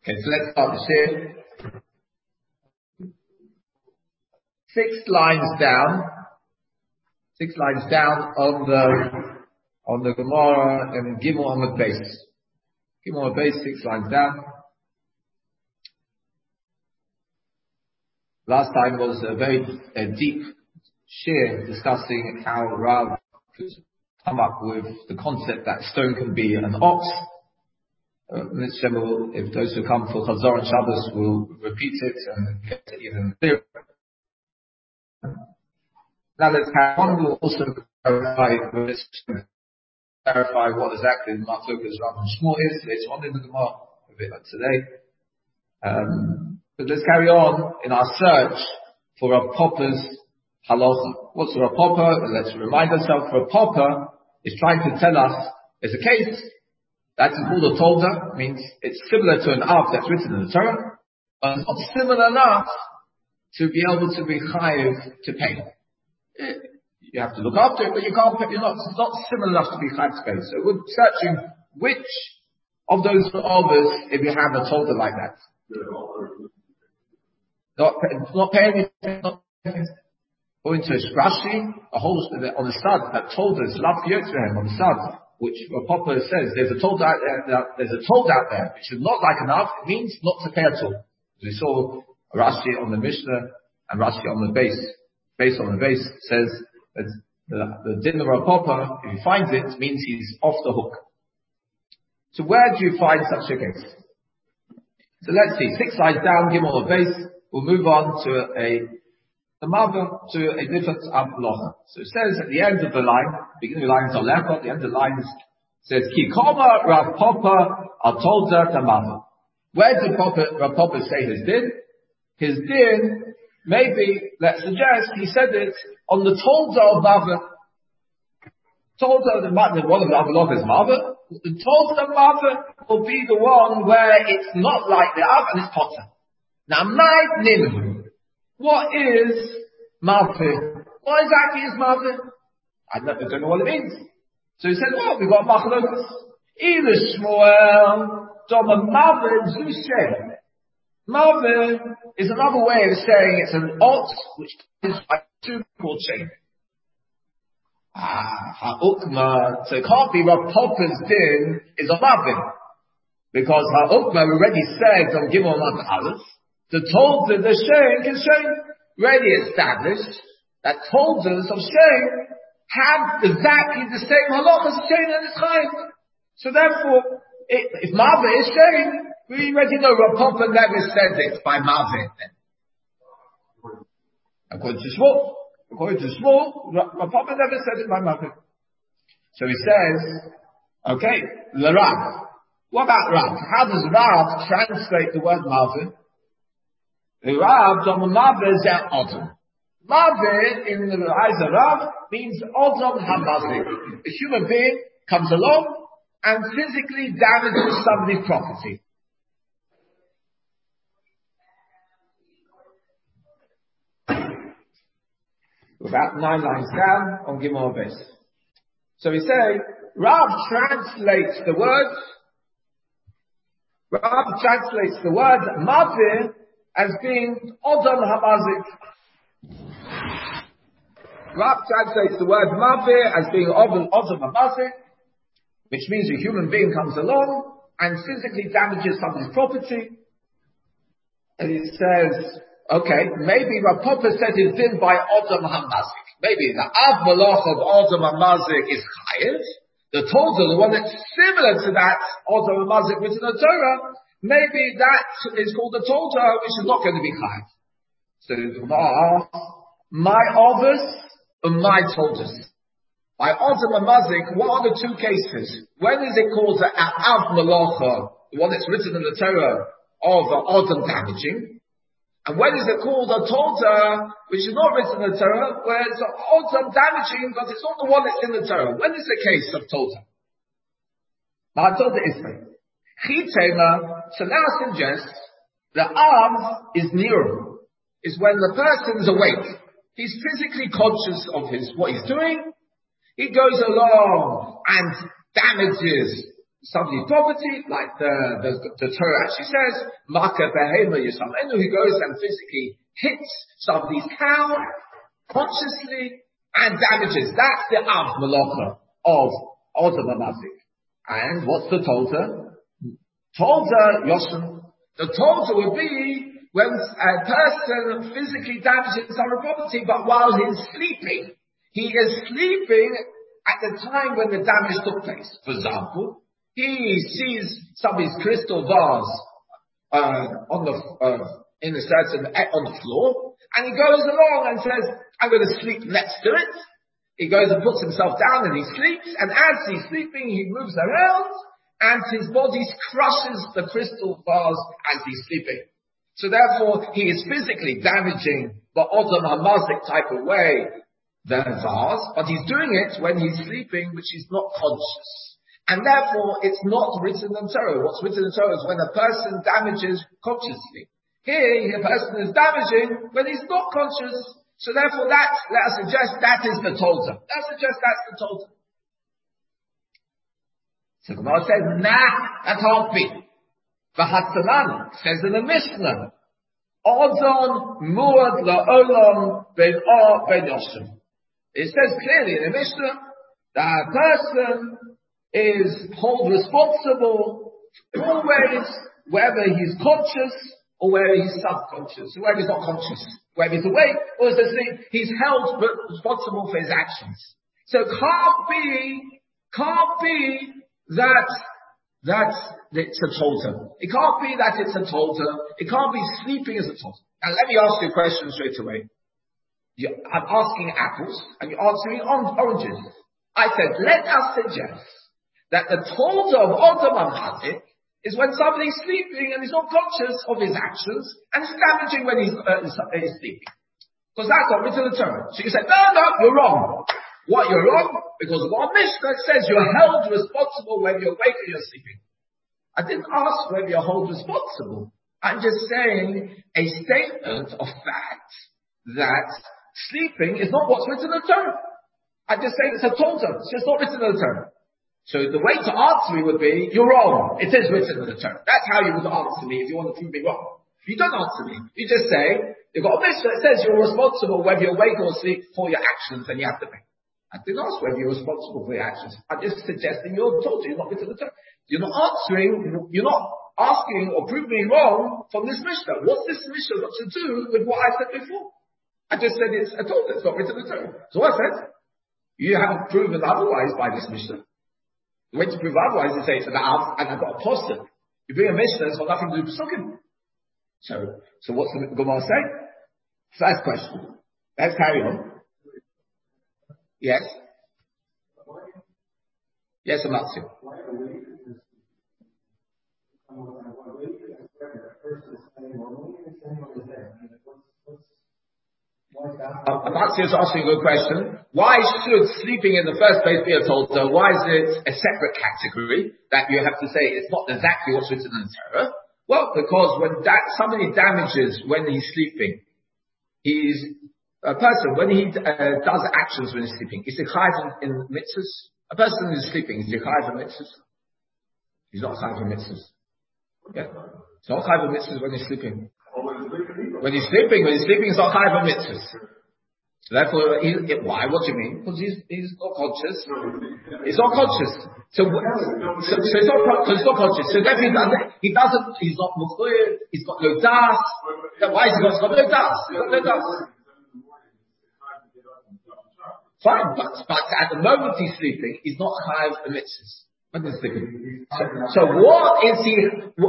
Okay, so let's start the share. 6 lines down. 6 lines down on the Gemara and Gimel on the base. Gimel on the base, 6 lines down. Last time was a very deep share discussing how Rav could come up with the concept that stone can be an ox. If those who come for Chazor and Shabbos will repeat it and get it even clearer. Now let's have one. We'll also clarify what exactly the Machlokas Rav and Shmuel is later on in the Gemara, a bit like today. But let's carry on in our search for Rav Papa's halacha. What's Rav Papa? Let's remind ourselves. Rav Papa is trying to tell us there's a case that's called a tolda, means it's similar to an av that's written in the Torah, but it's not similar enough to be able to be chayiv to pay. You have to look after it, but you can't pay. It's not similar enough to be chayiv to pay. So we're searching which of those avos, if you have a tolda like that. Not paying anything. Going to Rashi, a whole on the stud that told us love him on the stud, which Rav Papa says there's a told out there which is not like enough. It means not to pay at all. We saw Rashi on the Mishnah and Rashi on the base. Base on the base says that the din of Rav Papa, if he finds it, means he's off the hook. So where do you find such a case? So let's see. 6 lines down, Gimel on the base. We'll move on to a different halacha. So it says at the end of the line, beginning of the line is Alecha, at the end of the line says, Ki koma Rav Papa atolda tamava. Where did Rav Papa say his din? His din, maybe, let's suggest, he said it on the tolda of Mava. Tolda, one of the halacha is Mava. The tolda Mava will be the one where it's not like the Av and it's potter. Now, my name, what is Mavir? What exactly is Mavir? I don't know what it means. So he said, well, we've got Machlokas. Either Shmuel, Doma Mavir, Zushe. Mavir is another way of saying it's an ox, which is like 2 called chain. Ha'ukma, so it can't be Rav Papa's din is a Mavir. Because Ha'ukma already said on Gimel Mat Aleph, the toldas the Shein is already established that toldas of Shein have exactly the same halacha as Shein and Chaim. So therefore, if Maveh is Shein, we already know Rav Papa never said it by Maveh then. According to Shmuel, Rav Papa never said it by Maveh. So he says, okay, the Rav. What about Rav? How does Rav translate the word Maveh? The Rav, Maveh is an Odom. Maveh, in the eyes of Rav, means Odom HaMazik. A human being comes along and physically damages somebody's property. About 9 lines down on Gimel Bes. So we say, Rav translates the word Maveh as being Odom HaMazik. Rav translates the word Maveh as being Odom HaMazik, which means a human being comes along and physically damages somebody's property. And it says, okay, maybe Rav Papa said his din by Odom HaMazik. Maybe the Av Malach of Odom HaMazik is Chayev. The Torah, the one that's similar to that Odom HaMazik written in the Torah, maybe that is called the Torah, which is not going to be Chayev. So the Gemara asks, my Ovis and my Torahs. By Odom HaMazik, what are the 2 cases? When is it called the Av Malacha, the one that's written in the Torah of Odom damaging? And when is it called a Torah, which is not written in the Torah, where it's Odom damaging, but it's not the one that's in the Torah? When is the case of Torah? Now, Torah is Chitema, so now suggests the Av is near, is when the person is awake. He's physically conscious of what he's doing. He goes along and damages somebody's property, like the Torah actually says, Maka Behema Yisrael, who goes and physically hits somebody's cow consciously and damages. That's the Av Malacha of Odom HaMazik. And what's the Tolta? Tolta, Yoshin. The Tolta would be when a person physically damages some property, but while he's sleeping. He is sleeping at the time when the damage took place. For example, he sees somebody's crystal vase on the floor, and he goes along and says, I'm going to sleep next to it. He goes and puts himself down and he sleeps, and as he's sleeping, he moves around, and his body crushes the crystal vase as he's sleeping. So therefore, he is physically damaging the Odom HaMazik type of way, the vase, but he's doing it when he's sleeping, which is not conscious. And therefore, it's not written in Torah. What's written in Torah is when a person damages consciously. Here, a person is damaging when he's not conscious. So therefore, let us suggest that is the Tolta. Let's suggest that's the Tolta. So Gemara says, nah, that can't be. V'hatzanan says in the Mishnah, Odon muad la'olam ben or ben yoshim. It says clearly in the Mishnah that a person is held responsible always, whether he's conscious or whether he's subconscious, or whether he's not conscious, whether he's awake or he's asleep, he's held responsible for his actions. So it can't be that it's a Tolta. It can't be that it's a Tolta. It can't be sleeping as a Tolta. Now let me ask you a question straight away. I'm asking apples, and you're answering oranges. I said, let us suggest that the Tolta of Odom HaMazik is when somebody's sleeping and he's not conscious of his actions, and he's damaging when he's sleeping. Because that's not written in the Torah. So you say, no, you're wrong. What, you're wrong? Because one Mishnah says you're held responsible whether you're awake or you're sleeping. I didn't ask whether you're held responsible. I'm just saying a statement of fact that sleeping is not what's written in the Torah. I just say it's a Tolta. It's just not written in the Torah. So the way to answer me would be, you're wrong. It is written in the Torah. That's how you would answer me if you want to prove me wrong. If you don't answer me, you just say, you've got a Mishnah that says you're responsible whether you're awake or asleep for your actions and you have to pay. I didn't ask whether you're responsible for your actions. I'm just suggesting you're told you're not written in the Torah. You're not asking or proving me wrong from this Mishnah. What's this Mishnah got to do with what I said before? I just said I told you it's not written in the Torah. So I said, you haven't proven otherwise by this Mishnah. The way to prove otherwise is say it's an Av, and I've got a posture. You bring a Mishnah, it's got nothing to do with Pesukim. So what's the Gemara say? First question. Let's carry on. Yes? Yes, Amatsu. Amatsu is asking a good question. Why should sleeping in the first place be a Tolta? Why is it a separate category that you have to say it's not exactly what's written in the Torah? Well, because when somebody damages when he's sleeping, a person, when he does actions when he's sleeping, is he chayav in mitzvahs? A person who's sleeping, is he chayav in mitzvahs? He's not chayav in mitzvahs. Yeah. He's not chayav in mitzvahs when he's sleeping. When he's sleeping, he's not chayav in mitzvahs. So therefore, why? What do you mean? Because he's not conscious. He's not conscious. So he's not conscious. So therefore he's not mufuyah, he's got no das. Then why is he got no das? He's got no das. Fine, but at the moment he's sleeping, he's not chayav in mitzvahs. When he's sleeping. So what is he,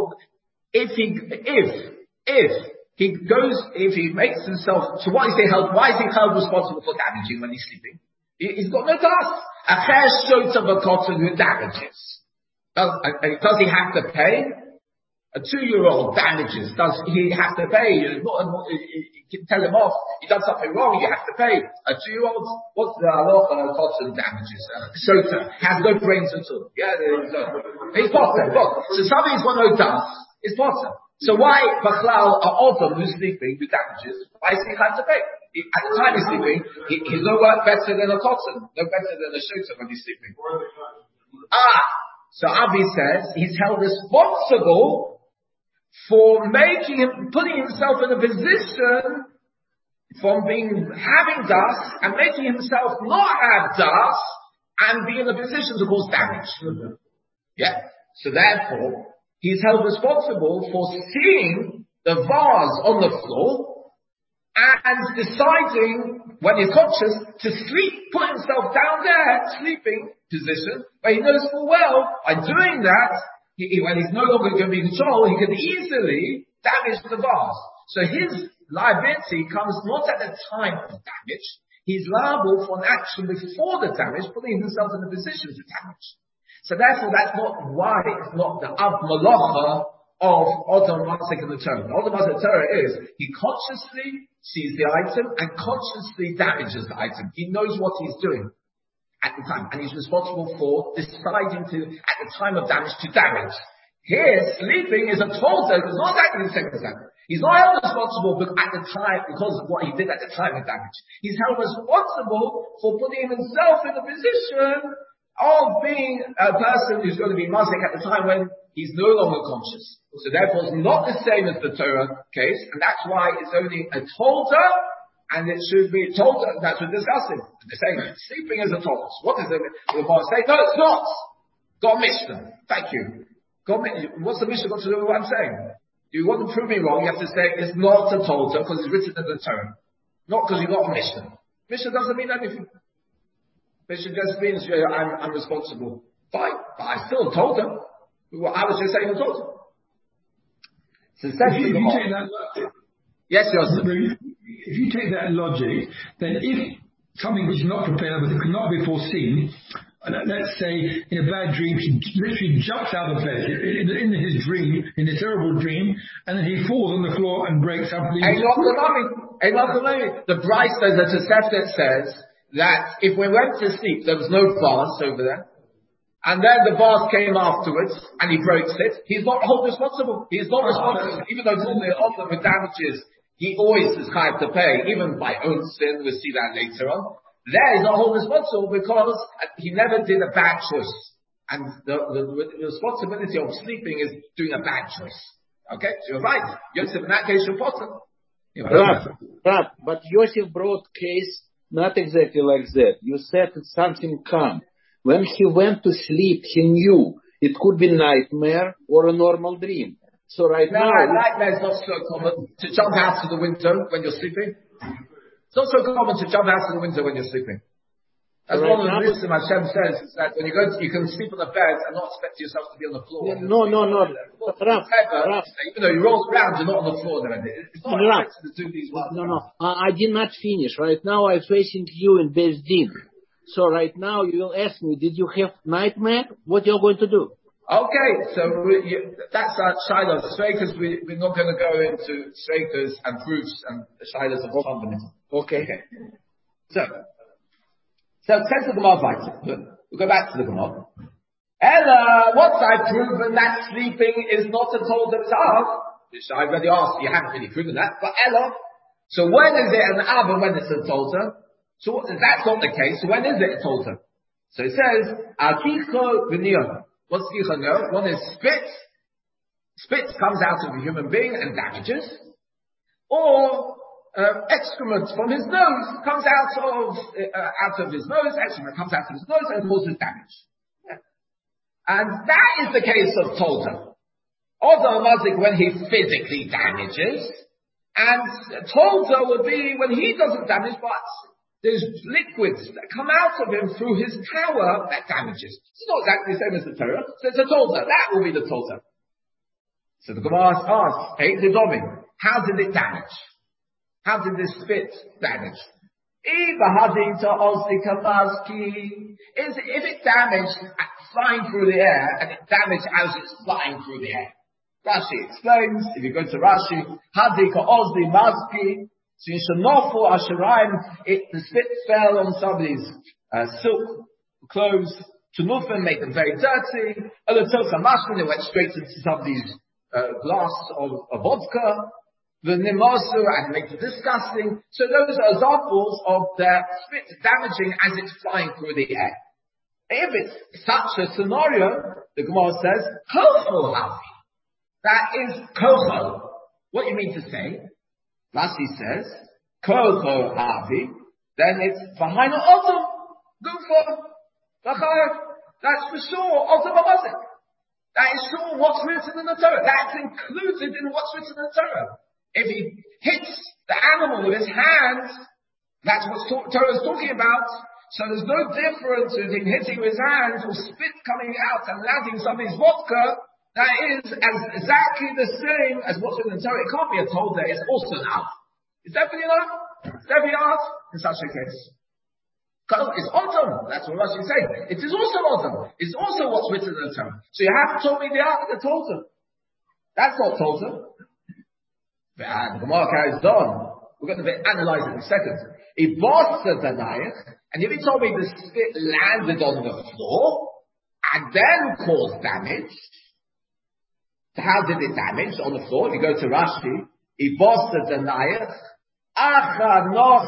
if he makes himself, so what is he held, why is he held responsible for damaging when he's sleeping? He's got no task. A cher shota b'kotzen who damages. Does he have to pay? A 2-year-old damages. Does he have to pay? You can tell him off. He done something wrong, you have to pay. A 2-year-old, what's the halacha kotzen damages? Shota has no brains at all. Yeah, he's potter. So somebody's got no task. It's potter. So why Bachlal Odom who's sleeping, who damages, why does he have to pay? At the time he's sleeping, he's no work better than a kotzen, no better than a shota when he's sleeping. So Avi says he's held responsible for putting himself in a position from having das and making himself not have das and be in a position to cause damage. Yeah. So therefore, he's held responsible for seeing the vase on the floor and deciding, when he's conscious, to put himself down there, sleeping position, where he knows full well, by doing that, when he's no longer going to be in control, he can easily damage the vase. So his liability comes not at the time of damage. He's liable for an action before the damage, putting himself in a position to damage. So therefore, that's not why it's not the Malacha of Odom Masik in the Torah. Odom Masik in the Torah is, he consciously sees the item and consciously damages the item. He knows what he's doing at the time, and he's responsible for deciding at the time of damage, to damage. Here, sleeping is a tolda, it's not exactly the same as that. He's not held responsible at the time because of what he did at the time of damage. He's held responsible for putting himself in a position of being a person who's going to be Masik at the time when he's no longer conscious. So therefore it's not the same as the Torah case, and that's why it's only a tolda, and it should be tolda, that's what we're discussing. They're saying sleeping is a tolda. What is it? The Gemara say, no, it's not. Got a Mishnah. Thank you. What's the Mishnah got to do with what I'm saying? If you want to prove me wrong, you have to say it's not a tolda because it's written in the Torah. Not because you got a Mishnah. Mishnah doesn't mean anything. Mishnah just means I'm responsible. Fine. But I still told him. I was just saying I told him. So yes, Yosef. If you take that logic, then if something which is not prepared, but it could not be foreseen, let's say in a bad dream, he literally jumps out of bed in his dream, in a terrible dream, and then he falls on the floor and breaks something. The Bryce says that Tosefet says that if we went to sleep, there was no vase over there, and then the vase came afterwards, and he breaks it, he's not held responsible. He's not responsible, even though normally all of the damages, he always is hard to pay, even by own sin. We'll see that later on. There he's not held responsible because he never did a bad choice. And the responsibility of sleeping is doing a bad choice. Okay? So you're right. Yosef, in that case, you're potter. Right. But Yosef brought case not exactly like that. You said it's something calm. When he went to sleep, he knew it could be nightmare or a normal dream. So now... nightmare is not so common. To jump out of the window when you're sleeping. It's not so common to jump out of the window when you're sleeping. As one of the wisdom Hashem says is that when you can sleep on the bed and not expect yourself to be on the floor. No. Rav. Even though you roll around, you're not on the floor. It's not expected to do these ones. No. I did not finish. Right now I'm facing you in Beis Din. So right now you will ask me, did you have nightmare? What you're going to do? Okay, so that's our Shiloh Shreikas. We're not going to go into Shreikas and proofs and Shilohs of Covenant. Okay. So it says the Gemara we'll go back to the Gemara. Ella, once I've proven that sleeping is not a told itself, which I already asked, you haven't really proven that, but Ella, so when is it an Av and when it's a Tolta? So that's not the case, so when is it a Tolta? So it says, Akicho v'niyah. What's Kicha know? One is spit. Spit comes out of a human being and damages. Or excrement from his nose comes out of his nose. Excrement comes out of his nose and causes damage. Yeah. And that is the case of Tolda. Odom Mazik when he physically damages, and Tolda would be when he doesn't damage, but there's liquids that come out of him through his power that damages. It's not exactly the same as the Torah, so it's a Tolda. That will be the Tolda. So the Gemara asks, hey, Nidomim, how did it damage? How did this spit damage? If it damaged flying through the air, and it damaged as it's flying through the air. Rashi explains, if you go to Rashi, Hadika Ozli Maski, so you should know for Asherayim, the spit fell on somebody's silk clothes, to move them, make them very dirty. Other Tosa Mashkin, it went straight into somebody's glass of vodka. The Nimosu, and make it disgusting. So those are examples of the spit damaging as it's flying through the air. If it's such a scenario, the Gemara says, Kocho Havi. That is Kocho. What do you mean to say? Rashi says, Kocho Havi, then it's V'hainu Otam, Gufa, V'chayev. That's for sure, Otam HaMazik. That is sure what's written in the Torah. That's included in what's written in the Torah. If he hits the animal with his hands, that's what Torah is talking about. So there's no difference between hitting with his hands or spit coming out and landing somebody's vodka. That is exactly the same as what's in the Torah. It can't be a told there. It's also an out. It's definitely an out. It's definitely out in such a case. It's autumn. That's what Rashi is saying. It is also autumn. It's also what's written in the Torah. So you have to tell me the out of the Torah. That's not Torah. The Gemara carries on. We're going to analyze it in a second. He bought the Danayach, and if he told me the spit landed on the floor and then caused damage, so how did it damage on the floor? If you go to Rashi, he bought the Danayach, after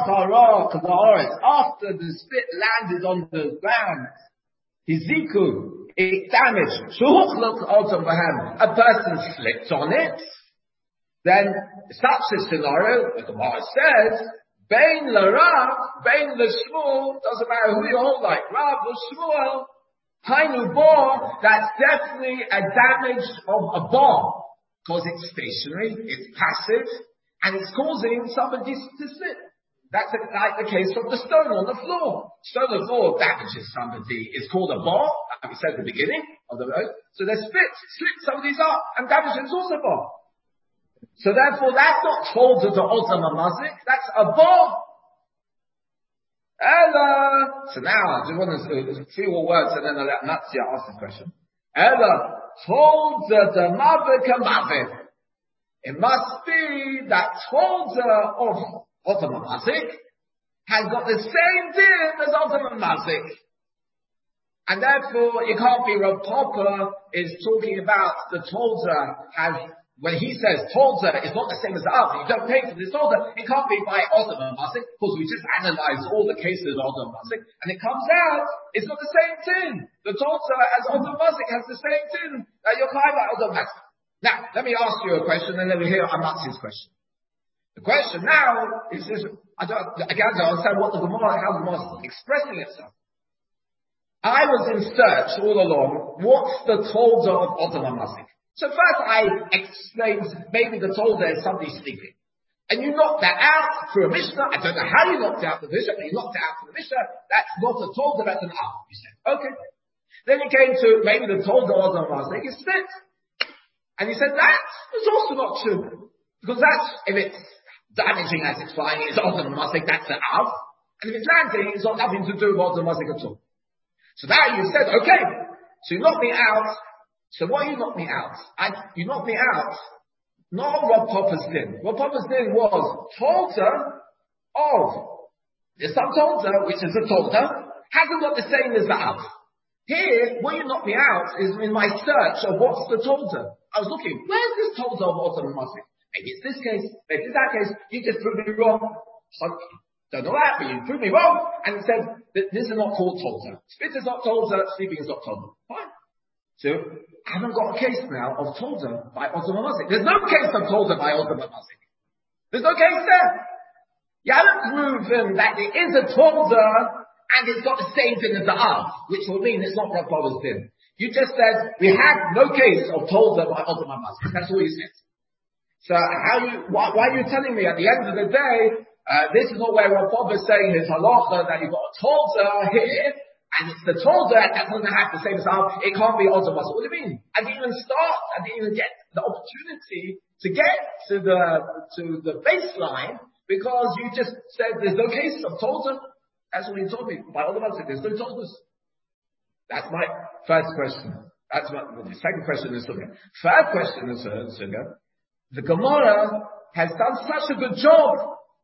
the spit landed on the ground, Hiziku, it damaged. A person slipped on it. Then such a scenario, the Gemara says, Bein l'Rav, Bein l'Shmuel, doesn't matter who you hold like, Rav or Shmuel, Hainu bar, that's definitely a damage of a bar, because it's stationary, it's passive, and it's causing somebody to slip. That's like the case of the stone on the floor. Stone on the floor damages somebody. It's called a bar, like we said at the beginning of the road. So they slip somebody's up, and damages also a bar. So therefore, that's not told to the Otam HaMazik, that's a bar. Ella. So now, I just want to three more words and then I'll let Natsia ask the question. Ella told the Mavik Mavik. It must be that told of Otam HaMazik has got the same din as Otam HaMazik. And therefore, it can't be Rav Papa is talking about the Tolza has, when he says Tolza is not the same as the other, you don't pay for this Tolza, it can't be by Otam HaMazik, because we just analyzed all the cases of Otam HaMazik, and it comes out, it's not the same thing. The Tolza as Otam HaMazik has the same thing that you're by Otam HaMazik. Now, let me ask you a question, and then we hear Amatsi's question. The question now is this, I don't understand what the Gemara, how the Gemara is expressing itself. I was in search all along, what's the Tolza of Otam HaMazik? So first I explained, maybe the Tolza is somebody sleeping. And you knocked that out through a Mishnah. I don't know how you knocked out the Mishnah, but you knocked it out through the Mishnah. That's not a Tolza, that's an out. You said, okay. Then you came to maybe the Tolza of Otam HaMazik is spit. And he said, that is also not true. Because that's, if it's damaging as it's flying, it's Otam HaMazik, that's an out. And if it's landing, it's got nothing to do with Otam HaMazik at all. So now you said, okay, so you knocked me out. So what you knocked me out? You knocked me out, not Rav Papa's din. Rav Papa's din was Tolza of, there's some Tolza, which is a Tolza, hasn't got the same as the out. Here, what you knocked me out is in my search of what's the Tolza. I was looking, where's this Tolza of Otam HaMazik? Maybe it's this case, maybe it's that case, you just proved me wrong. Don't know that, but you proved me wrong, and said that this is not called Tolza. Spit is not Tolza, sleeping is not Tolza. Fine. So, I haven't got a case now of Tolza by Otam HaMazik. There's no case of Tolza by Otam HaMazik. There's no case there. You haven't proven that there is a Tolza, and it's got the same thing as the Av, which will mean it's not Rav Pava's din. You just said, we have no case of Tolza by Otam HaMazik. That's all you said. So why are you telling me at the end of the day, this is not where Rav Papa is saying his halacha that you've got a Tolza here, and it's the Tolza that doesn't have the same as Av, it can't be Otam HaMazik. What do you mean? I didn't even get the opportunity to get to the baseline, because you just said there's no case of Tolza. That's what you told me. By Otam HaMazik, there's no Tolza. That's my first question. The second question is Suga. Third question is Suga. The Gemara has done such a good job.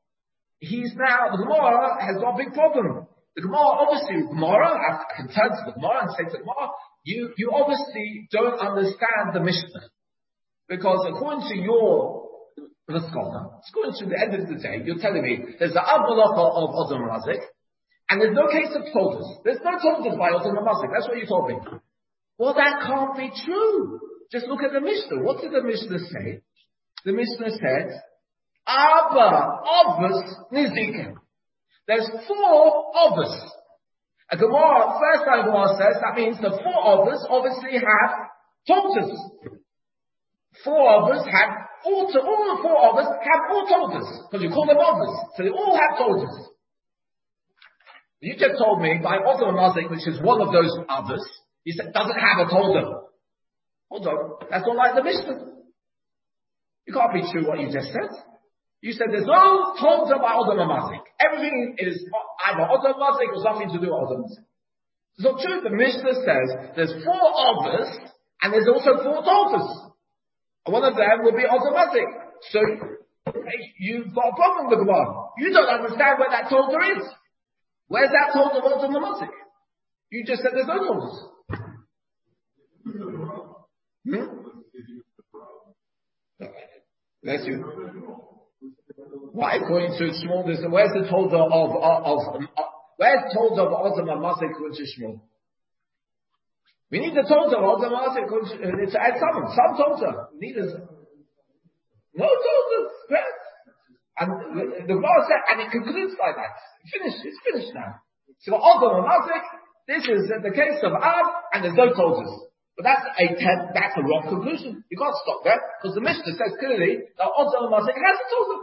The Gemara has got a big problem. The Gemara, I can turn to the Gemara and say to the Gemara, you obviously don't understand the Mishnah. Because according to your scholar, according to the end of the day, you're telling me there's the Av Malacha of Otam HaMazik, And there's no case of Toldus. There's no Toldus by Odom HaMazik. That's what you told me. Well, that can't be true. Just look at the Mishnah. What did the Mishnah say? The Mishnah said, Abba, Ovus, Nizikin. There's 4 Ovus. A Gemara, first time Gemara says, that means the 4 Ovus obviously have Toldus. 4 Ovus have all the 4 Ovus have all Toldus. Because you call them Ovus. So they all have Toldus. You just told me by Odom HaMazik, which is one of those others, you said doesn't have a Toldus. Hold on. That's not like the Mishnah. It can't be true what you just said. You said there's no Toldus by Odom HaMazik. Everything is either Odom HaMazik or something to do with Odom HaMazik. It's not true. The Mishnah says there's 4 others and there's also 4 Toldus. One of them will be Odom HaMazik. So you've got a problem with the Gemara. You don't understand where that Toldus is. Where's that Toldus of Odom HaMazik? You just said there's no Toldus. Bless you. Why, according to Shmuel, where's the Toldus of where's Toldus of Odom HaMazik according to Shmuel? We need the Toldus of Odom HaMazik to add some Toldus. We need no Toldus. Yes. And the Gemara said, and it concludes like that. It's finished now. So Odom HaMazik, this is the case of Ab, and there's no Toldus. But that's a wrong conclusion. You can't stop there, because the Mishnah says clearly that Odom HaMazik has a Toldus.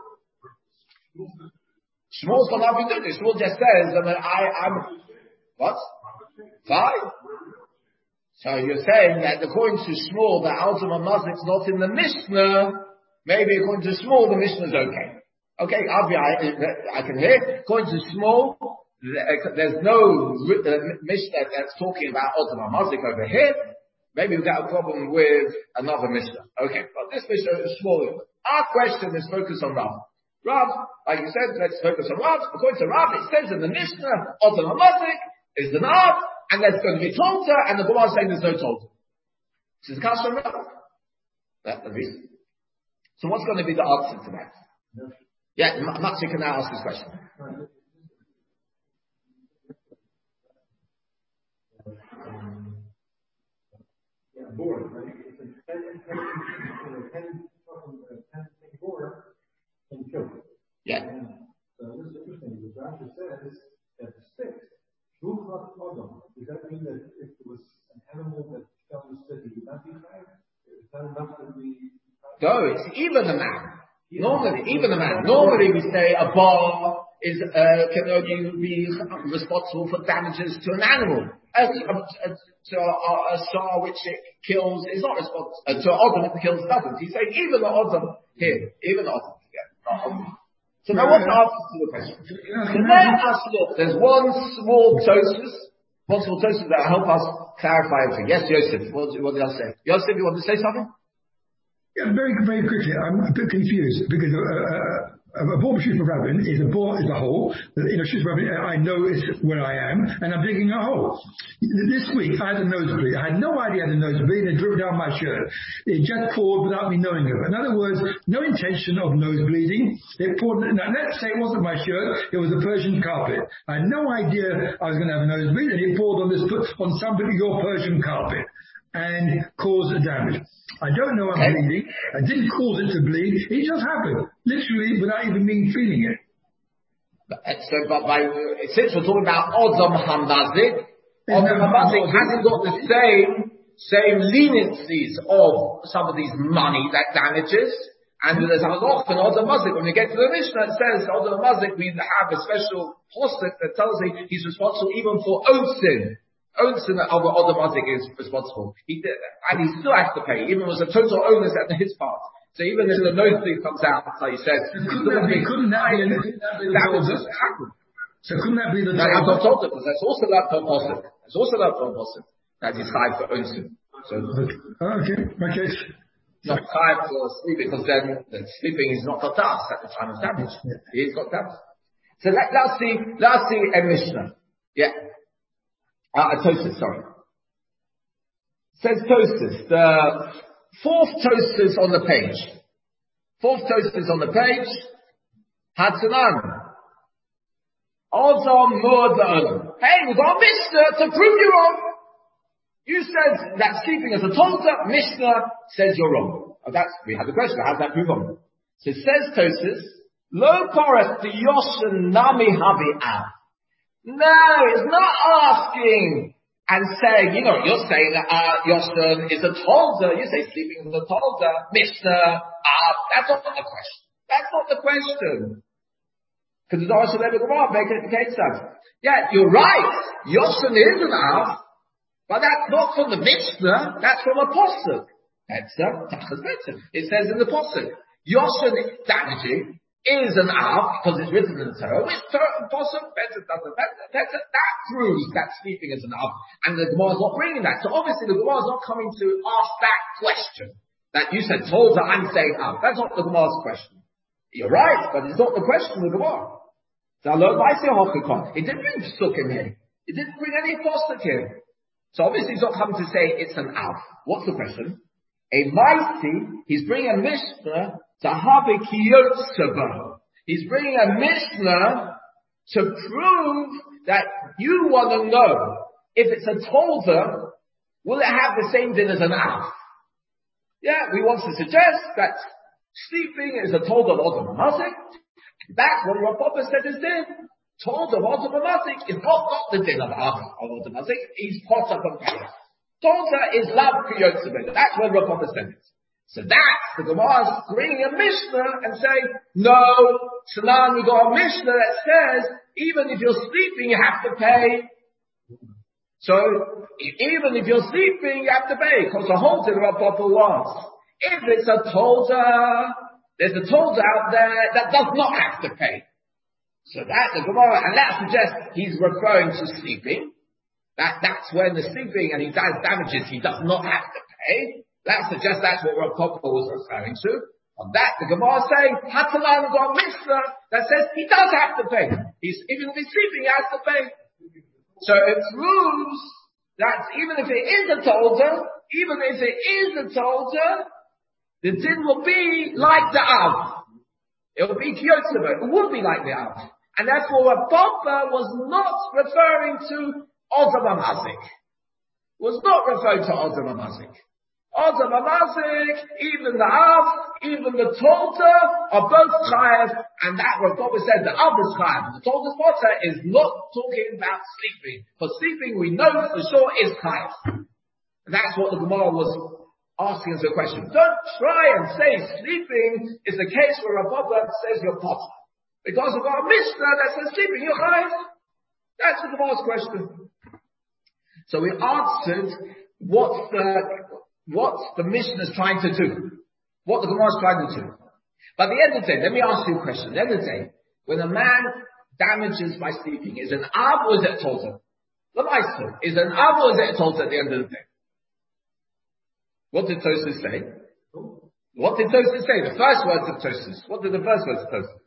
Shmuel's got nothing to do with it. Shmuel just says that I'm what? Fine. So you're saying that according to Shmuel, that Odom HaMazik's not in the Mishnah. Maybe according to Shmuel, the Mishnah's okay. Okay, I can hear. According to Shmuel, there's no Mishnah that's talking about Odom HaMazik over here. Maybe we've got a problem with another Mishnah. Okay, but this Mishnah is Shmuel. Our question is focused on Rav. Rav, like you said, let's focus on Rav. According to Rav, it says in the Mishnah, Odom HaMazik is the Nav, and there's going to be Tolta, and the Gemara is saying there's no Tolta. This is the Kasha Rav. That's the reason. So what's going to be the answer to that? Yeah, Matzi can now ask this question. Yeah. So this is interesting. The Rashi says that the sticks, Shulchat Odom. Does that mean that if there was an animal that fell in the stick, it would not be chayav? Is that enough to be? No, it's even a man. Normally, even a man. Normally we say a bar can only be responsible for damages to an animal. So a star which it kills is not responsible. To an Odom it kills doesn't. He's saying even the Odom here, even the Odom together. So now what's the answer to the question? So let us look. There's one small Tosfos that will help us clarify everything. Yes, Yosef. What did I say? Yosef, you want to say something? Yeah, very, very quickly. I'm a bit confused because a bore shooting rabbin is a bore is a hole. In a shooting rabbin, I know it's where I am, and I'm digging a hole. This week I had a nosebleed. I had no idea I had a nosebleed, and it drew down my shirt. It just poured without me knowing of it. In other words, no intention of nosebleeding. It poured. Now let's say it wasn't my shirt; it was a Persian carpet. I had no idea I was going to have a nosebleed, and it poured on somebody your Persian carpet and caused a damage. I don't know I'm bleeding. I didn't cause it to bleed. It just happened, literally, without even me feeling it. Since we're talking about Odom HaMazik, Odom HaMazik hasn't got the same leniencies of some of these money that damages. And there's a lot in Odom HaMazik. When we get to the Mishnah, it says Odom HaMazik, we have a special postic that tells you he's responsible even for own sin. Own sin of Odom HaMazik is responsible. And he still has to pay, even was a total onus at his part. So even if the nosebleed comes out, like you said, couldn't that be the No, I'm not told it, because that's also that per postic. It's also that per postic. That is high for own sin. So, okay. Not high for sleeping, because then sleeping is not got dust at the time of damage. He's got dust. So let's see a Mishnah. Yeah. Tosfos, sorry. Says Tosfos, the fourth Tosfos on the page. Fourth Tosfos on the page. Hatzanan. Odom Murda. Hey, we got a Mishnah to prove you wrong. You said that sleeping is a Tolda, Mishnah says you're wrong. We had the question, how does that prove wrong? So it says Tosis, Lo Poreth the Yoshan Nami Havi Av. No, it's not asking and saying, you're saying that Yoshan is a Tolda, you say sleeping is a Tolda, Mishnah, that's not the question. That's not the question. Because the Dor Shalem Gemara indicates that. Yeah, you're right. Yoshan is an Av, but that's not from the Mishnah, that's from a Posuk. It says in the Posuk, Yoshan damaging is an Av, because it's written in the Torah. Which Posuk? That proves that sleeping is an Av. And the Gemara is not bringing that. So obviously the Gemara is not coming to ask that question. That you said, Tolda, I'm saying Av. That's not the Gemara's question. You're right, but it's not the question of the Gemara. It didn't bring Psukim here. It didn't bring any Posuk here. So obviously he's not coming to say it's an Av. What's the question? A Maisi, he's bringing a Mishnah to Havi Kiyotsaba. He's bringing a Mishnah to prove that you want to know if it's a Tolda, will it have the same din as an Av? Yeah, we want to suggest that sleeping is a Tolda of Odom Mazik. That's what Rav Papa said is din. Tolda of Odom Mazik is not the din of Odom Mazik. He's part of the case. Tolda is Lav Kiyotsaba. That's what Rav Papa said. So that's the Gemara bringing a Mishnah and saying, no, so now we got a Mishnah that says, even if you're sleeping, you have to pay. So, even if you're sleeping, you have to pay, because the whole thing Rav Papa was, if it's a Tolda, there's a Tolda out there that does not have to pay. So that's the Gemara, and that suggests he's referring to sleeping. That's when the sleeping and he does damages, he does not have to pay. That suggests that's what Rav Papa was referring to. On that, the Gemara is saying, Hatalan got a Mishnah that says he does have to pay. Even if he's sleeping, he has to pay. So it proves that even if it is a Tolda, the din will be like the Av. It will be Kiyotsaba. It will be like the Av. And therefore Rav Papa was not referring to Odom HaMazik. Was not referring to Odom HaMazik. Odom HaMazik, even the Av, even the Tolda are both chayav, and that Rav Papa said the Av is chayav. The Tolda's potter is not talking about sleeping. For sleeping we know for sure is chayav. And that's what the Gemara was asking as a question. Don't try and say sleeping is the case where Rav Papa says you're potter. Because we've got a Mishnah that says sleeping, you're chayav. That's the Gemara's question. So we answered what the Mishnah is trying to do. What the Gemara is trying to do. But at the end of the day, let me ask you a question. At the end of the day, when a man damages by sleeping, is it an Av or is it a Tolda? Is it an Av or is it a Tolda at the end of the day? What did Tosfos say? The first words of Tosfos. What did the first words of Tosfos?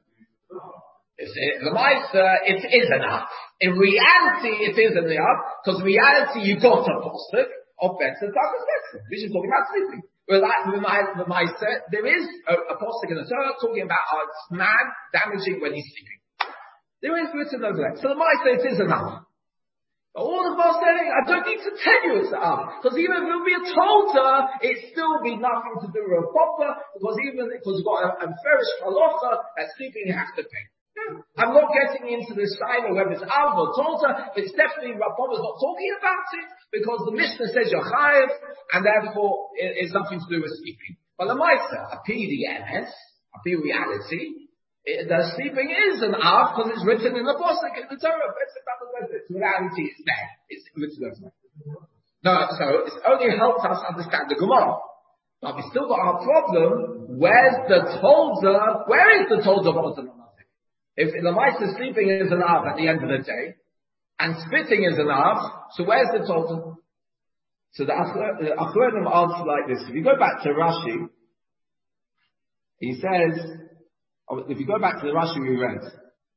It is an Av. In reality, it is an Av, because in reality, you got a postuk of better takas better, which is talking about sleeping. Well, there is a postuk in the Torah talking about a man damaging when he's sleeping. There is written over there. So the Maisa, it is an Av. But all the Gemara saying, I don't need to tell you it's an Av, because even if it would be a Tolda, it still be nothing to do with a Papa, because you've got a Ferish Halacha that sleeping you have to pay. I'm not getting into the sign of whether it's Av or Tolda, but it's definitely Rav Papa is not talking about it, because the Mishnah says you're chayav, and therefore it's nothing to do with sleeping. But the Maisa, a PDNS, a P reality, the sleeping is an Av, because it's written in the Pasuk in the Torah. Reality is there. It's written there. No, so it's only helped us understand the Gemara. But we still got our problem. Where's the Tolda? Where is the Tolda of Odom? If the Maisa sleeping is an Av at the end of the day, and spitting is an Av, so where's the Tolda? So the Achronim answer like this. If you go back to Rashi, he says, if you go back to the Rashi we read,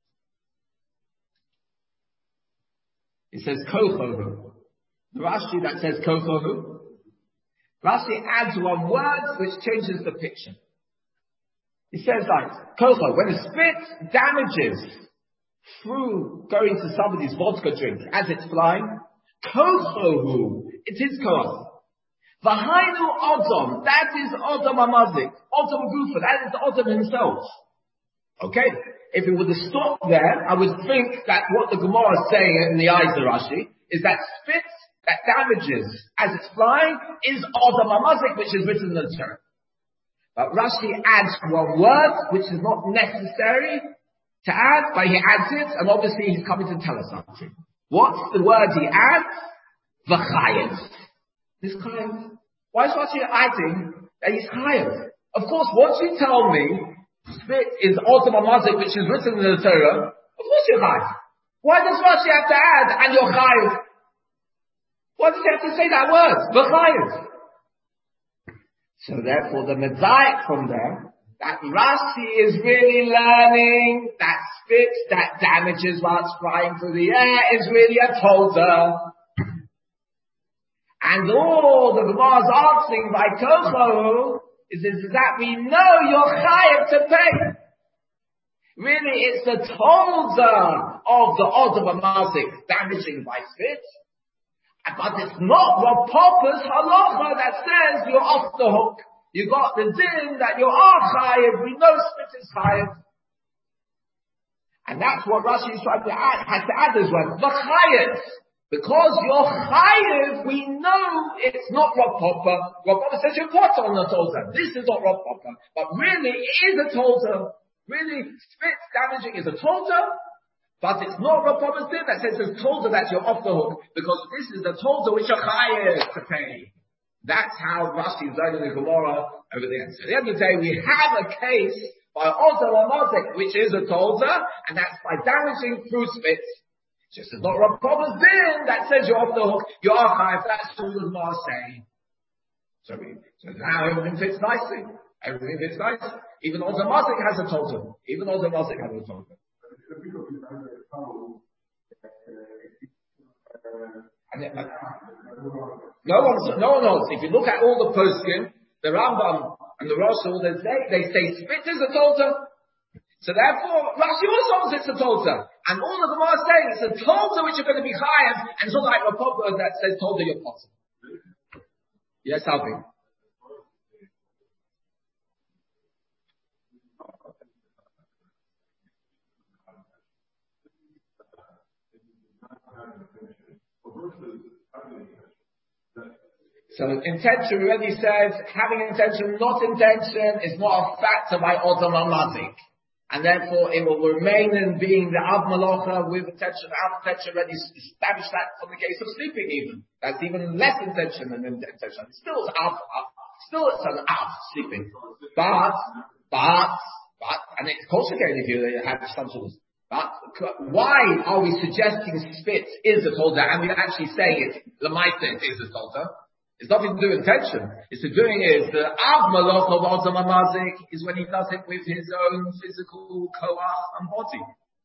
it says Kochohu. The Rashi that says Kochohu, Rashi adds one word which changes the picture. He says like, Kocho, when a spit damages, through going to somebody's vodka drink as it's flying, kochohu, it is koach. V'hainu Odom, that is Odom Amazik, Odom Gufa, that is Odom himself. Okay? If it would have stopped there, I would think that what the Gemara is saying in the eyes of Rashi is that spit that damages as it's flying is Odom Amazik, which is written in the Torah. But Rashi adds one word, which is not necessary to add, but he adds it, and obviously he's coming to tell us something. What's the word he adds? V'chayev. This chayev. Why is Rashi adding that he's chayev? Of course, once you tell me spit is Odom Amazik, which is written in the Torah, of course you're chayev. Why does Rashi have to add, and you're chayev? Why does he have to say that word? V'chayev. So therefore, the medayek from there, that Rashi is really learning that spit that damages while it's flying through the air is really a tolda. And all the Gemara is asking by Kocho is that we know you're chayav to pay. Really, it's the tolda of the Odom Amazik damaging by spit. But it's not Rav Papa's halacha that says you're off the hook. You got the din that you are chayav. We know spit is chayav. And that's what Rashi is trying to add, has to add as well. But chayav. Because you're chayav, we know it's not Rav Papa. Rav Papa says you're put on the tolda. This is not Rav Papa. But really, it is a tolda. Really, spit damaging is a tolda. But it's not Rav Papa's din that says it's tolda that you're off the hook. Because this is the tolda which you're chayav to pay. That's how Rashi is learning the Gemara over there. So at the end of the day, we have a case by Odom Amazik, which is a tolda, and that's by damaging through spit. Just as not Rav Papa's din that says you're off the hook, you are chayav. That's what the Gemara is saying. So now everything fits nicely. Everything fits nice. Even Odom Amazik has a tolda. Even Odom Amazik has a tolda. No one knows. If you look at all the poskim, the Rambam and the Rosh, they say spit is a tolda. So therefore, Rashi also says it's a tolda. And all the Gemara is saying it's a tolda which you're going to be chayav, and it's not like Rav Papa that says tolda you're possible. Yes, Alvin. So intention, we already said, having intention, not intention, is not a factor by Odom Amazik. And therefore it will remain in being the Av Malacha with intention. Av intention already established that from the case of sleeping even. That's even less intention than intention. Still it's Av. Still it's an Av, sleeping. But, and it's also again if you have some sort of, but why are we suggesting spit is a tolda and we're actually saying it, the Maita is a tolda? It's nothing to do with intention. It's to doing is the Av Malach of Odom Amazik is when he does it with his own physical koach and body.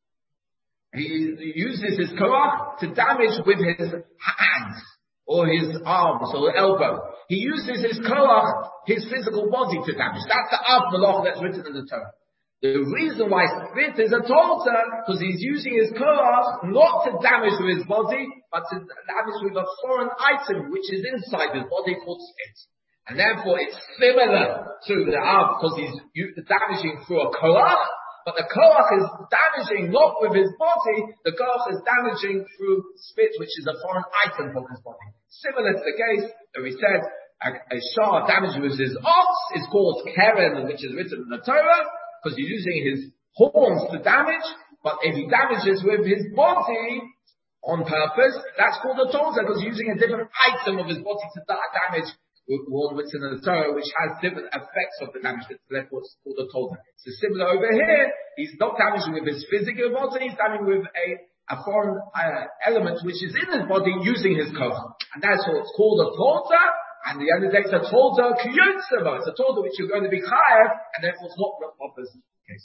He uses his koach to damage with his hands or his arms or elbow. He uses his koach, his physical body to damage. That's the Av Malach that's written in the Torah. The reason why spit is a tolda, because he's using his koach not to damage with his body, but to damage with a foreign item which is inside his body called spit. And therefore it's similar to the Av, because he's damaging through a koach, but the koach is damaging not with his body, the koach is damaging through spit, which is a foreign item from his body. Similar to the case that we said, a shah damaging with his ox is called keren, which is written in the Torah, because he's using his horns to damage, but if he damages with his body on purpose, that's called a tolda, because he's using a different item of his body to damage with one written in the Torah, which has different effects of the damage, therefore it's called a tolda. So similar over here, he's not damaging with his physical body, he's damaging with a foreign element which is in his body using his koach. And that's what it's called a tolda. And the other day it's a tolda kiyutzava. It's a tolda which you're going to be chayav, and therefore it's not Rav Papa's case.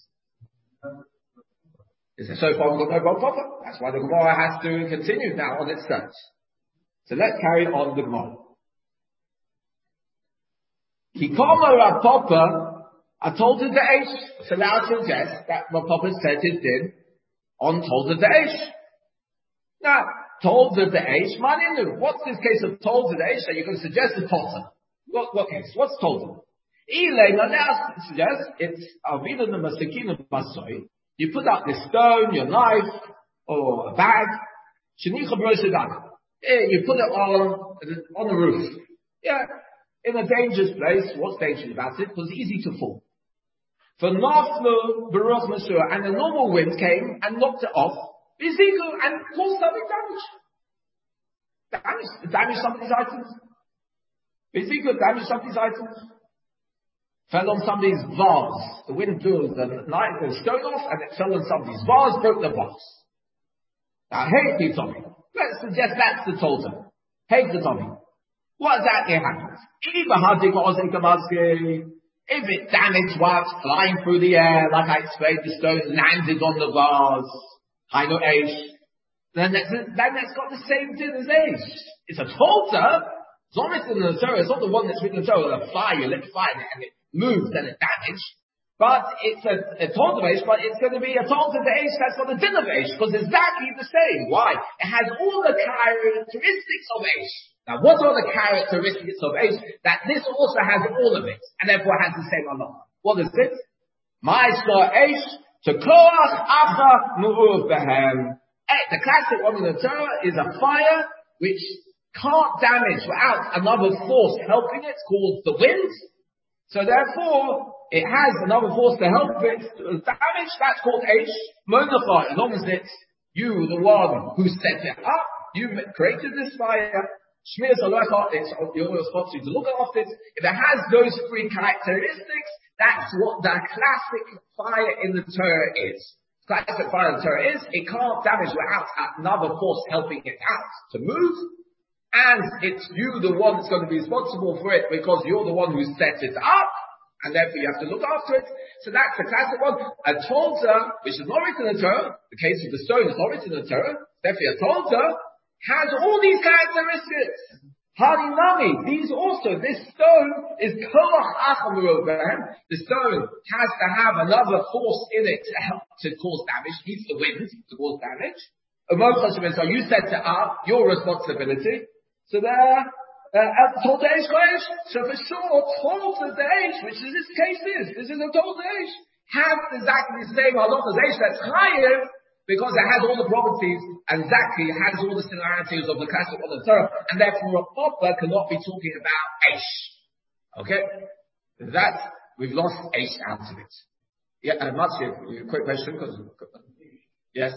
Is it so far we've got no Rav Papa? That's why the Gemara has to continue now on its search. So let's carry on the Gemara. Kikoma Rav Papa, I told you the H, so now suggest that Rav Papa said his din, on Tolda De'esh. Now, Tolda De'esh, Maninu. What's this case of Tolda De'esh that you can suggest is Tolda? What case? What's Tolda? Elena now suggests it's Avida the Masakina Basoi. You put out this stone, your knife, or a bag. Shenicha Brosadak. You put it on the roof. Yeah. In a dangerous place. What's dangerous about it? Because it's easy to fall. For Naflu Baruch Masur, and a normal wind came and knocked it off. Ezekiel and caused something damage somebody's items. Ezekiel damaged somebody's items. Fell on somebody's vase. The wind blew the stone off and it fell on somebody's vase, broke the vase. Now, hey, Tommy, let's suggest that's the Tolda. Hey, Tommy, what exactly happened? If it damaged whilst flying through the air, like I explained, the stone landed on the vase, Hainu Eish, then that's got the same thing as Eish. It's a Tolda. It's not written in the Torah. It's not the one that's written in the Torah. The fire, you lit fire and it moves and it damaged. But it's a Tolda Eish, but it's going to be a Tolda Eish that's got a din of Eish, because it's exactly the same. Why? It has all the characteristics of Eish. Now, what are the characteristics of Eish? That this also has all of it, and therefore has the same Allah. What is it? Ma'aseh Eish to Koach Acha Mu'uv Behem. The classic one in the Torah is a fire which can't damage without another force helping it, called the wind. So therefore, it has another force to help it damage. That's called Eish. Monachah, as long as it's you, the one who set it up, you created this fire. Shmiras Alecha, it's your responsibility to look after it. If it has those three characteristics, that's what the classic fire in the Torah is. Classic fire in the Torah is, it can't damage without another force helping it out to move. And it's you, the one that's going to be responsible for it, because you're the one who set it up, and therefore you have to look after it. So that's the classic one. A Tolda, which is not written in the Torah, the case of the stone is not written in the Torah, definitely a Tolda, has all these characteristics. Harinami, this stone is Koach Acham Mu'uv. The stone has to have another force in it to help to cause damage, needs the wind to cause damage. So you set it up, your responsibility. So there, Tolda Eish Kodesh. So for sure, Tolda Eish, which is this case this is a Tolda Eish, has exactly the same halach as Eish that's higher, because it has all the properties, and exactly it has all the similarities of the classic of the Torah, and therefore a Papa cannot be talking about Eish. Okay? That, we've lost Eish out of it. Yeah, Matthew, quick question, because, yes?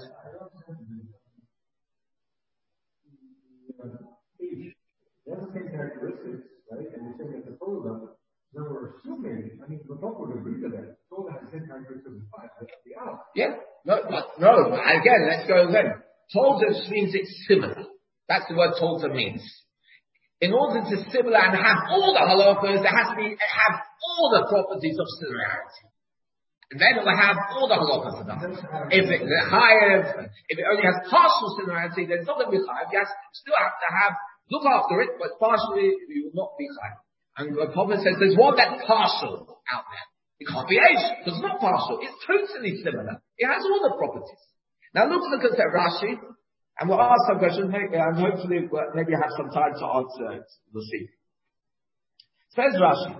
They have the same characteristics, right? And you're saying that the Tolda, then we're assuming, the Papa would agree to that. Tolda has the same characteristics as fire. That's the out. Yeah. No, again, let's go again. Tolda means it's similar. That's the word Tolda means. In order to similar and have all the halachas, it has to have all the properties of similarity. And then it will have all the halachas about it. If it only has partial similarity, then it's not going to be chayav. You still have to look after it, but partially you will not be chayav. And the Prophet says there's one that's partial out there. It can't be Eish, because it's not partial. It's totally similar. It has all the properties. Now look at Rashi, and we'll ask some questions, and hopefully maybe have some time to answer it. We'll see. Says Rashi.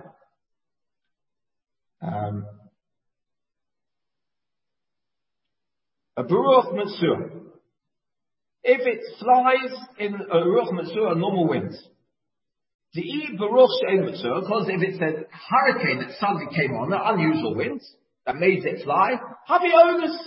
A Baruch Matsur. If it flies in a Baruch Matsur, a normal wind, the Baruch She'en Matsur, because if it's a hurricane that suddenly came on, an unusual wind, that made it fly, Happy Onus,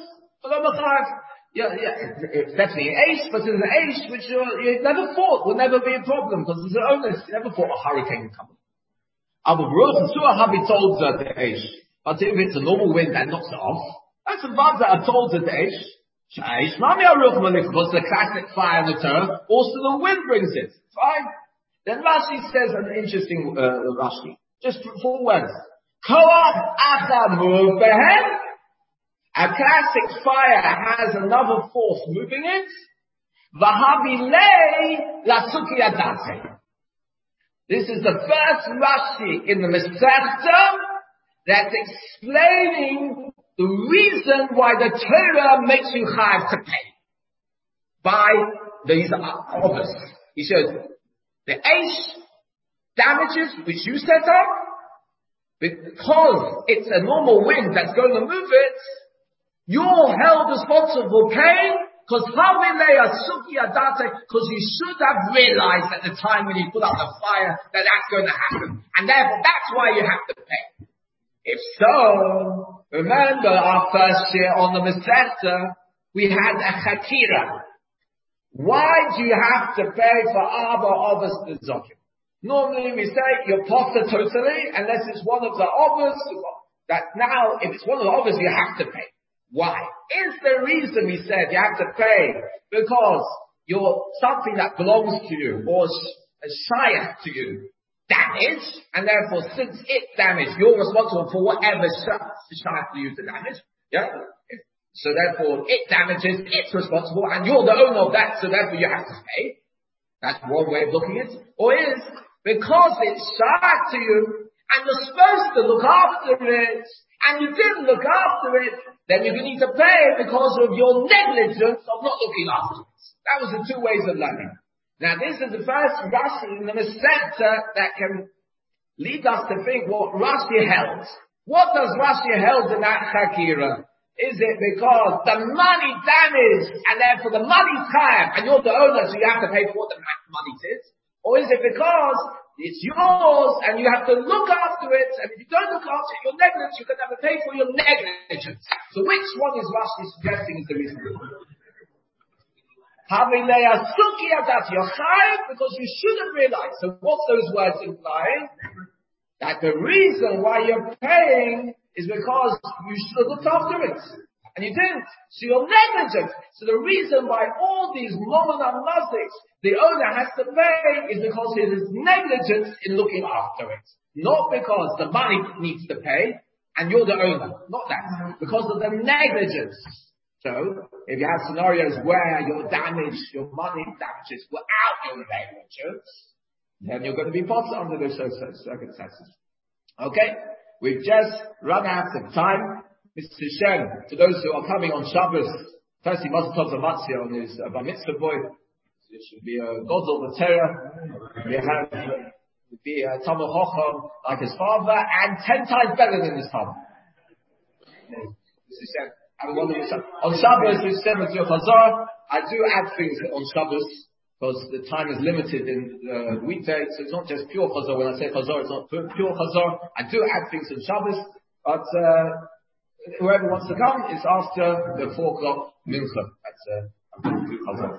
it's definitely an Eish, but it's an Eish which you never thought would never be a problem, because it's an Onus, you never thought a hurricane would come. Abu Baruch Matsur Happy told the Eish, but if it's a normal wind that knocks it off, that's a vab that I told the Eish. Eish, Mami Aruch Malik, because the classic fire in the Torah, also the wind brings it. Fine. Then Rashi says an interesting Rashi, just 4 words. Koach Acha Mu'uv Behem. A classic fire has another force moving it. V'havilei lasuki adate. This is the first Rashi in the Masechta that's explaining the reason why the Torah makes you chayav to pay by these others. He says, the Eish damages which you set up, because it's a normal wind that's going to move it, you're held responsible for paying, because you should have realized at the time when you put out the fire that that's going to happen. And therefore, that's why you have to pay. If so, remember our first year on the Masechta, we had a Chakira. Why do you have to pay for Abba Ovis Nizokim? Normally we say you're potter totally, unless it's one of the Ovis, that now, if it's one of the Ovis, you have to pay. Why? Is the reason we said you have to pay because you're something that belongs to you or shayach to you damaged, and therefore since it damaged, you're responsible for whatever shayach to you to damage. Yeah? So therefore it damages, it's responsible, and you're the owner of that, so therefore you have to pay. That's one way of looking at it. Or is because it's shayach to you, and you're supposed to look after it, and you didn't look after it, then you're going to need to pay because of your negligence of not looking after it. That was the two ways of learning. Now this is the first Rashi in the Masechta that can lead us to think what Rashi held. What does Rashi held in that Chakira? Is it because the money damaged, and therefore the money's chayav, and you're the owner, so you have to pay for what the money is? Or is it because it's yours, and you have to look after it, and if you don't look after it, you're negligent, you're going to have to pay for your negligence. So which one is Rashi suggesting is the reason? You're chayav because you should have realized. So what's those words implying? That the reason why you're paying is because you should have looked after it. And you didn't. So you're negligent. So the reason why all these Momonam Maziks, the owner has to pay is because he is negligent in looking after it. Not because the money needs to pay and you're the owner. Not that. Because of the negligence. So, if you have scenarios where your money damages without your negligence, then you're going to be potter under those circumstances. Okay? We've just run out of time. Mr. Shem, to those who are coming on Shabbos, firstly, Mazel Tov Zamatzia on his Bar Mitzvah boy. It should be a Godel B'Torah. We have be a Talmud Chacham like his father, and 10 times better than his father. Mr. Shem, have a wonderful Shabbos. On Shabbos, we said with your Chazar, I do add things on Shabbos, because the time is limited in weekday, so it's not just pure Chazar. When I say Chazar, it's not pure Chazar. I do add things on Shabbos, but whoever wants to come is after the 4 o'clock mincha. That's Chazar.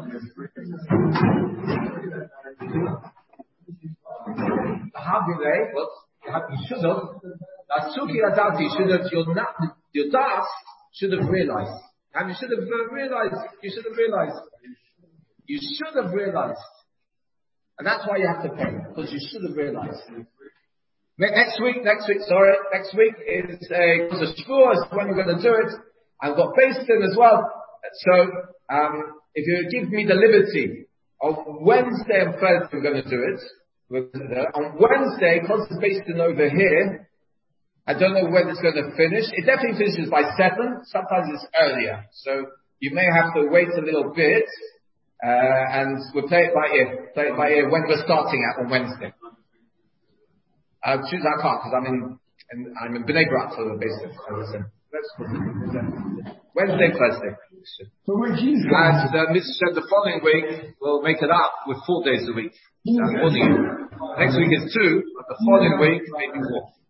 You should have. That's Suki Adati. Your das should have realized. And you should have realized. You should have realized. And that's why you have to pay, because you should have realized. Next week is a Shavuos, when we're going to do it. I've got Basin as well. So, if you give me the liberty of Wednesday and Thursday, we're going to do it. On Wednesday, because it's Basin over here, I don't know when it's going to finish. It definitely finishes by 7. Sometimes it's earlier. So, you may have to wait a little bit. And we'll play it by ear when we're starting on Wednesday. Choose I can't, because I'm in Bnei Brak for the basis, as I said. Wednesday, Thursday. And the following week, we'll make it up with 4 days a week. Next week is 2, but the following week, maybe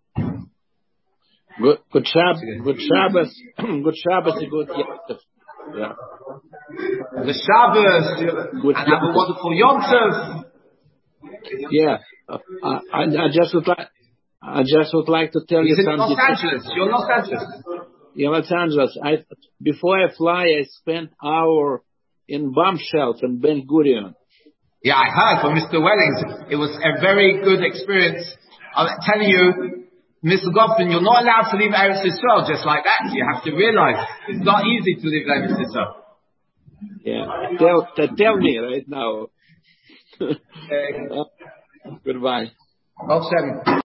4. Good Shabbos, good Shabbos, good Yom. Yeah. The Shabbos, and have a wonderful Yom Tov. Yeah, I just would like to tell you something. Los Angeles. You're Los Angeles. Yeah, Los Angeles. Before I fly, I spent an hour in bomb shelter in Ben Gurion. Yeah, I heard from Mr. Wellings. It was a very good experience. I'm telling you, Mr. Goffin, you're not allowed to leave Eretz Yisrael just like that. You have to realize it's not easy to leave Eretz Yisrael. Yeah, tell me right now. Goodbye.